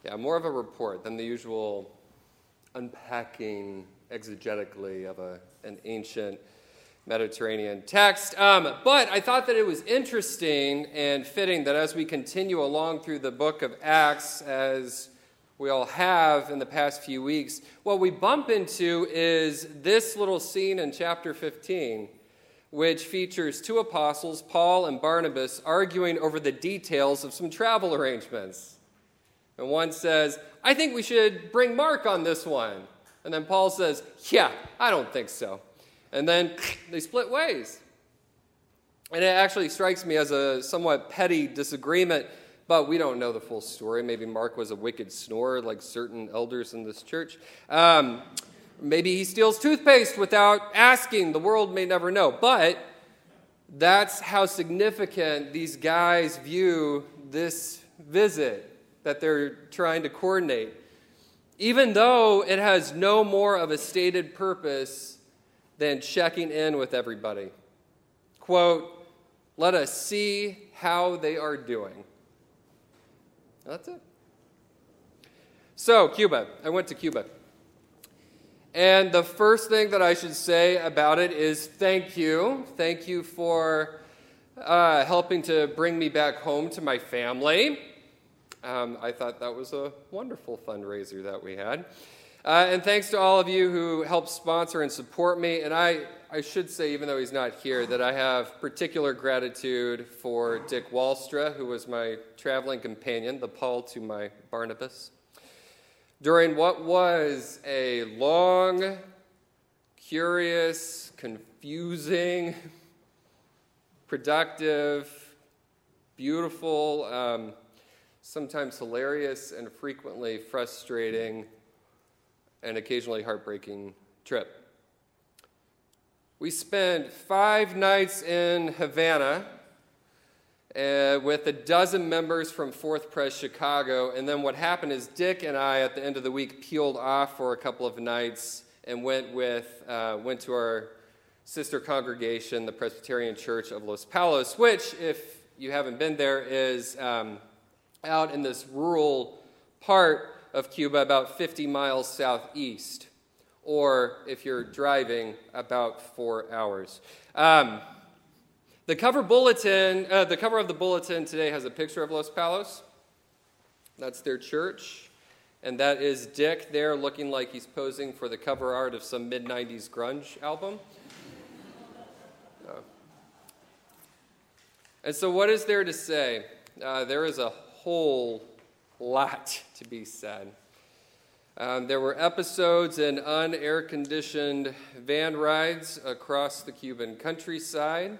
Yeah, more of a report than the usual unpacking exegetically of an ancient Mediterranean text. But I thought that it was interesting and fitting that as we continue along through the book of Acts, as we all have in the past few weeks, what we bump into is this little scene in chapter 15, which features two apostles, Paul and Barnabas, arguing over the details of some travel arrangements. And one says, I think we should bring Mark on this one. And then Paul says, yeah, I don't think so. And then they split ways. And it actually strikes me as a somewhat petty disagreement, but we don't know the full story. Maybe Mark was a wicked snorer like certain elders in this church. Maybe he steals toothpaste without asking. The world may never know. But that's how significant these guys view this visit that they're trying to coordinate. Even though it has no more of a stated purpose than checking in with everybody. Quote, let us see how they are doing. That's it. So, Cuba. I went to Cuba. And the first thing that I should say about it is thank you. Thank you for helping to bring me back home to my family. I thought that was a wonderful fundraiser that we had. And thanks to all of you who helped sponsor and support me. And I should say, even though he's not here, that I have particular gratitude for Dick Wallstra, who was my traveling companion, the Paul to my Barnabas. During what was a long, curious, confusing, productive, beautiful, sometimes hilarious and frequently frustrating and occasionally heartbreaking trip. We spent 5 nights in Havana with a dozen members from Fourth Pres Chicago, and then what happened is Dick and I, at the end of the week, peeled off for a couple of nights and went to our sister congregation, the Presbyterian Church of Los Palos, which, if you haven't been there, is out in this rural part of Cuba, about 50 miles southeast, or if you're driving, about 4 hours. The cover of the bulletin today has a picture of Los Palos. That's their church, and that is Dick there looking like he's posing for the cover art of some mid-90s grunge album. And so what is there to say? There is a whole lot to be said. There were episodes and unair-conditioned van rides across the Cuban countryside.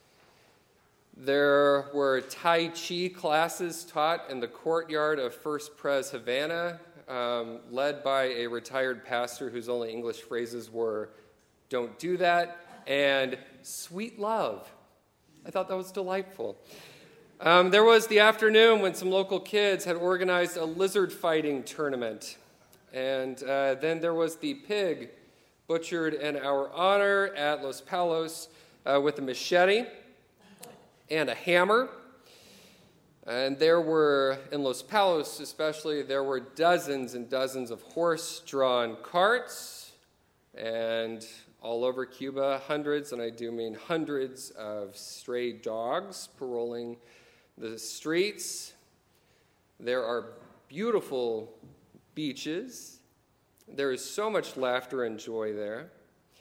There were Tai Chi classes taught in the courtyard of First Pres Havana, led by a retired pastor whose only English phrases were, don't do that, and sweet love. I thought that was delightful. There was the afternoon when some local kids had organized a lizard fighting tournament. And then there was the pig butchered in our honor at Los Palos with a machete and a hammer. And there were, in Los Palos especially, there were dozens and dozens of horse-drawn carts. And all over Cuba, hundreds, and I do mean hundreds, of stray dogs paroling the streets. There are beautiful beaches. There is so much laughter and joy there.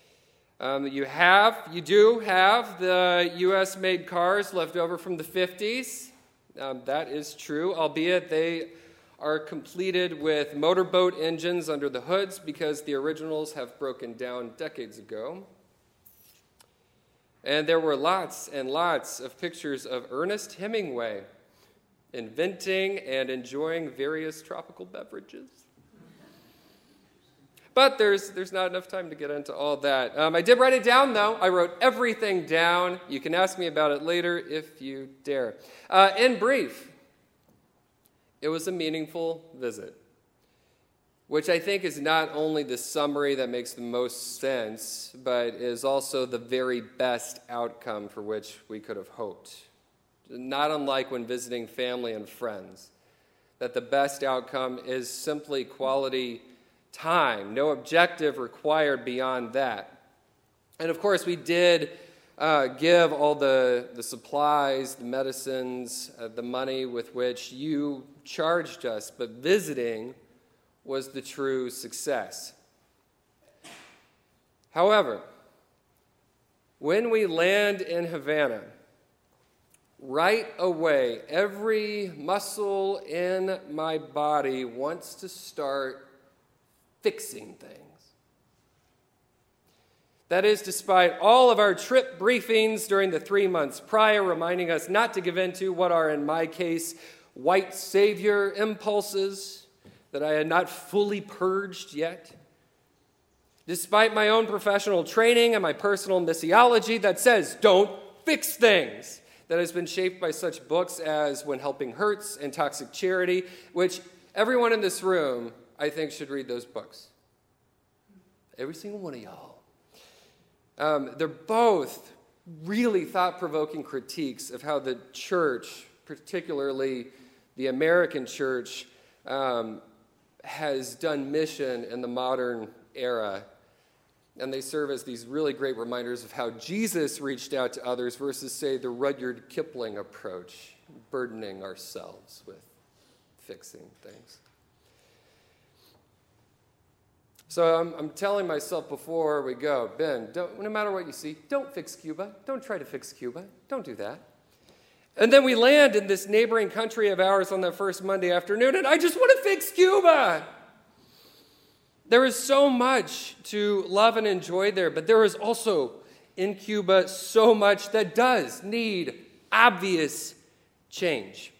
You do have the U.S.-made cars left over from the 50s. That is true, albeit they are completed with motorboat engines under the hoods because the originals have broken down decades ago. And there were lots and lots of pictures of Ernest Hemingway inventing and enjoying various tropical beverages. But there's not enough time to get into all that. I did write it down, though. I wrote everything down. You can ask me about it later if you dare. In brief, it was a meaningful visit, which I think is not only the summary that makes the most sense, but is also the very best outcome for which we could have hoped. Not unlike when visiting family and friends. that the best outcome is simply quality time, no objective required beyond that. And of course, we did give all the supplies, the medicines, the money with which you charged us, but visiting was the true success. However, when we land in Havana, right away, every muscle in my body wants to start fixing things. That is, despite all of our trip briefings during the 3 months prior, reminding us not to give in to what are, in my case, white savior impulses that I had not fully purged yet. Despite my own professional training and my personal missiology that says, don't fix things, that has been shaped by such books as When Helping Hurts and Toxic Charity, which everyone in this room, I think, should read those books. Every single one of y'all. They're both really thought-provoking critiques of how the church, particularly the American church, has done mission in the modern era. And they serve as these really great reminders of how Jesus reached out to others versus, say, the Rudyard Kipling approach, burdening ourselves with fixing things. So I'm telling myself before we go, Ben, no matter what you see, don't fix Cuba. Don't try to fix Cuba. Don't do that. And then we land in this neighboring country of ours on that first Monday afternoon, and I just want to fix Cuba. There is so much to love and enjoy there, but there is also in Cuba so much that does need obvious change.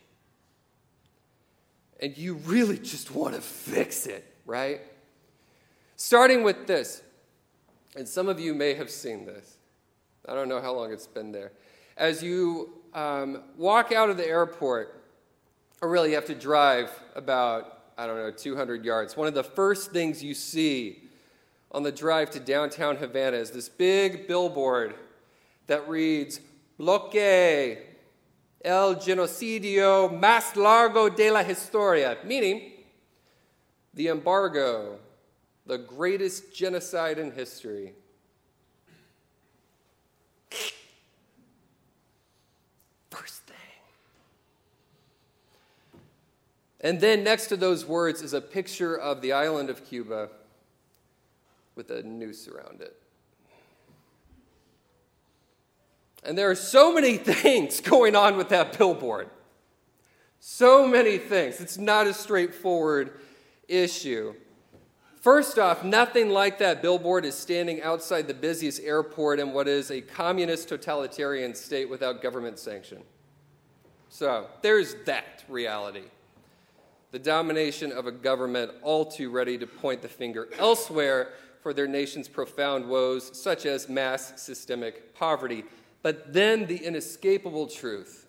And you really just want to fix it, right? Starting with this, and some of you may have seen this. I don't know how long it's been there. As you walk out of the airport, or really you have to drive about 200 yards. One of the first things you see on the drive to downtown Havana is this big billboard that reads, Bloque, el genocidio más largo de la historia, meaning the embargo, the greatest genocide in history. First thing. And then next to those words is a picture of the island of Cuba with a noose around it. And there are so many things going on with that billboard. So many things. It's not a straightforward issue. First off, nothing like that billboard is standing outside the busiest airport in what is a communist totalitarian state without government sanction. So there's that reality. The domination of a government all too ready to point the finger elsewhere for their nation's profound woes, such as mass systemic poverty. But then the inescapable truth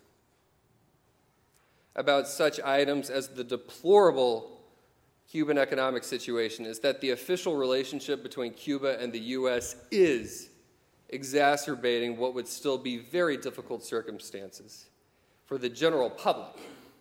about such items as the deplorable Cuban economic situation is that the official relationship between Cuba and the U.S. is exacerbating what would still be very difficult circumstances for the general public.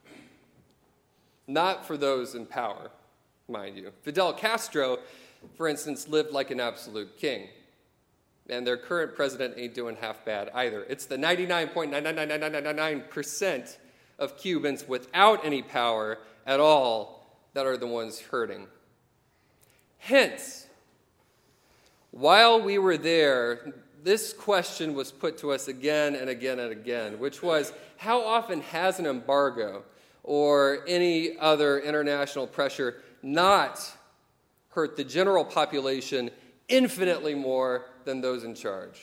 Not for those in power, mind you. Fidel Castro, for instance, lived like an absolute king. And their current president ain't doing half bad either. It's the 99.99999% of Cubans without any power at all that are the ones hurting. Hence, while we were there, this question was put to us again and again and again, which was, how often has an embargo or any other international pressure not hurt the general population infinitely more than those in charge?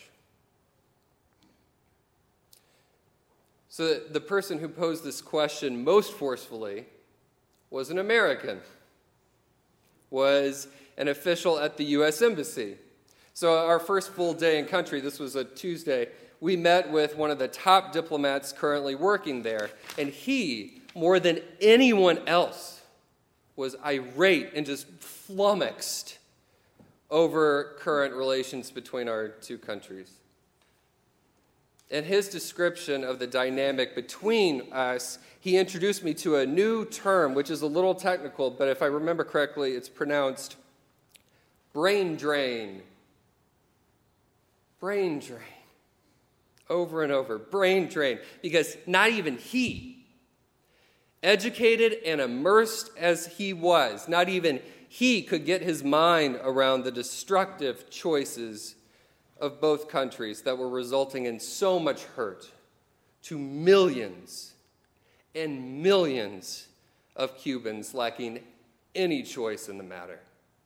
So the person who posed this question most forcefully was an American, was an official at the U.S. Embassy. So our first full day in country, this was a Tuesday, we met with one of the top diplomats currently working there, and he, more than anyone else, was irate and just flummoxed over current relations between our two countries. In his description of the dynamic between us, he introduced me to a new term, which is a little technical, but if I remember correctly, it's pronounced brain drain. Brain drain. Over and over. Brain drain. Because not even he, educated and immersed as he was, not even he could get his mind around the destructive choices of both countries that were resulting in so much hurt to millions and millions of Cubans lacking any choice in the matter.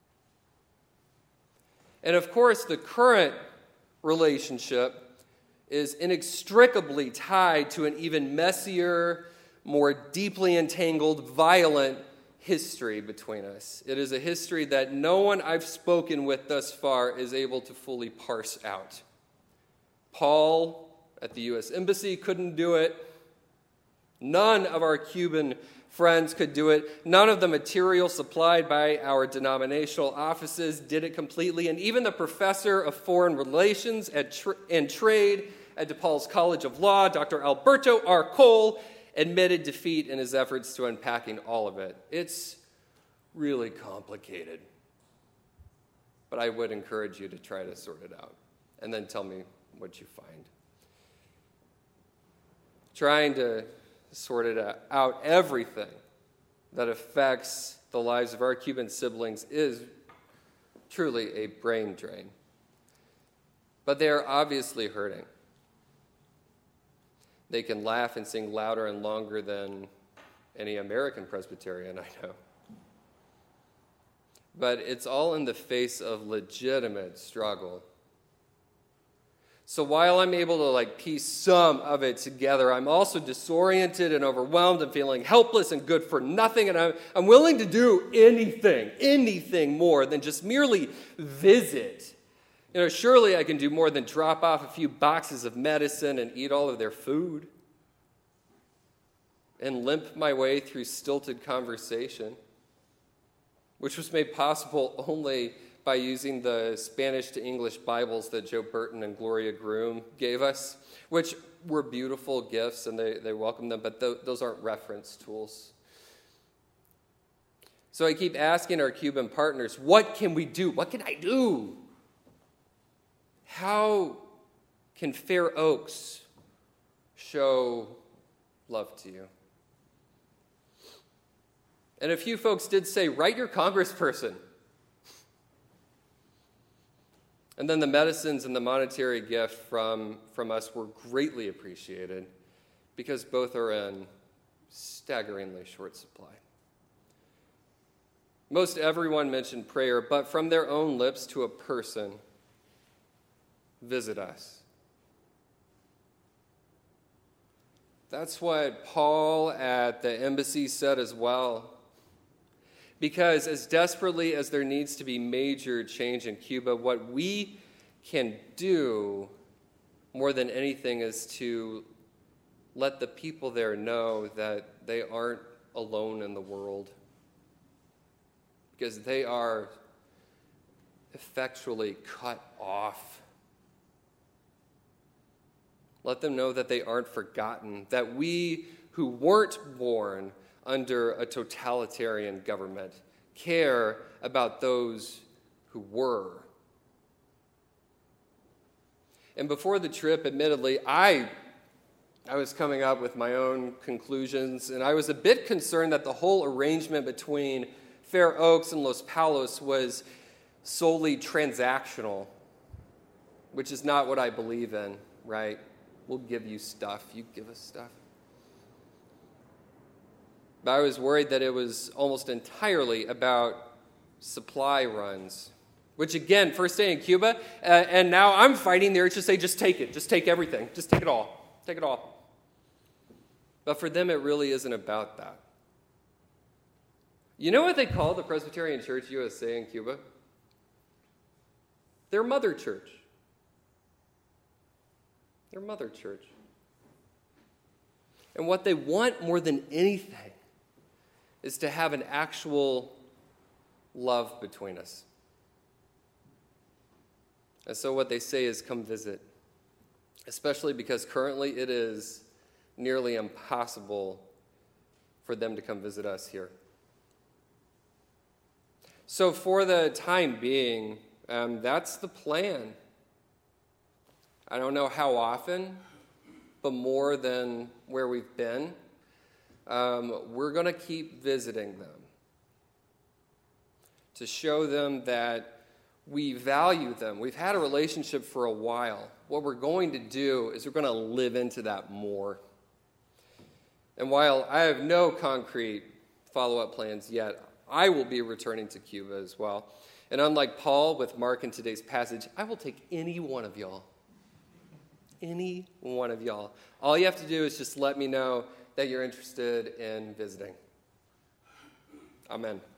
And of course, the current relationship is inextricably tied to an even messier, more deeply entangled, violent history between us. It is a history that no one I've spoken with thus far is able to fully parse out. Paul at the U.S. Embassy couldn't do it. None of our Cuban friends could do it. None of the material supplied by our denominational offices did it completely. And even the professor of foreign relations and trade at DePaul's College of Law, Dr. Alberto R. Cole, admitted defeat in his efforts to unpacking all of it. It's really complicated. But I would encourage you to try to sort it out and then tell me what you find. Trying to sort it out, everything that affects the lives of our Cuban siblings is truly a brain drain. But they are obviously hurting. They can laugh and sing louder and longer than any American Presbyterian I know. But it's all in the face of legitimate struggle. So while I'm able to piece some of it together, I'm also disoriented and overwhelmed and feeling helpless and good for nothing. And I'm willing to do anything more than just merely visit. Surely I can do more than drop off a few boxes of medicine and eat all of their food and limp my way through stilted conversation, which was made possible only by using the Spanish to English Bibles that Joe Burton and Gloria Groom gave us, which were beautiful gifts and they welcomed them, but those aren't reference tools. So I keep asking our Cuban partners, what can we do? What can I do? How can Fair Oaks show love to you? And a few folks did say, write your congressperson. And then the medicines and the monetary gift from us were greatly appreciated because both are in staggeringly short supply. Most everyone mentioned prayer, but from their own lips to a person, visit us. That's what Paul at the embassy said as well. Because as desperately as there needs to be major change in Cuba, what we can do more than anything is to let the people there know that they aren't alone in the world. Because they are effectually cut off. Let them know that they aren't forgotten, that we who weren't born under a totalitarian government care about those who were. And before the trip, admittedly, I was coming up with my own conclusions, and I was a bit concerned that the whole arrangement between Fair Oaks and Los Palos was solely transactional, which is not what I believe in, right? We'll give you stuff, you give us stuff. But I was worried that it was almost entirely about supply runs, which again, first day in Cuba, and now I'm fighting the urge to say, just take it, just take everything, just take it all. But for them, it really isn't about that. You know what they call the Presbyterian Church USA in Cuba? Their mother church. Their mother church. And what they want more than anything is to have an actual love between us. And so what they say is, come visit. especially because currently it is nearly impossible for them to come visit us here. So for the time being, that's the plan. I don't know how often, but more than where we've been. We're going to keep visiting them to show them that we value them. We've had a relationship for a while. What we're going to do is we're going to live into that more. And while I have no concrete follow-up plans yet, I will be returning to Cuba as well. And unlike Paul with Mark in today's passage, I will take any one of y'all. Any one of y'all. All you have to do is just let me know that you're interested in visiting. Amen.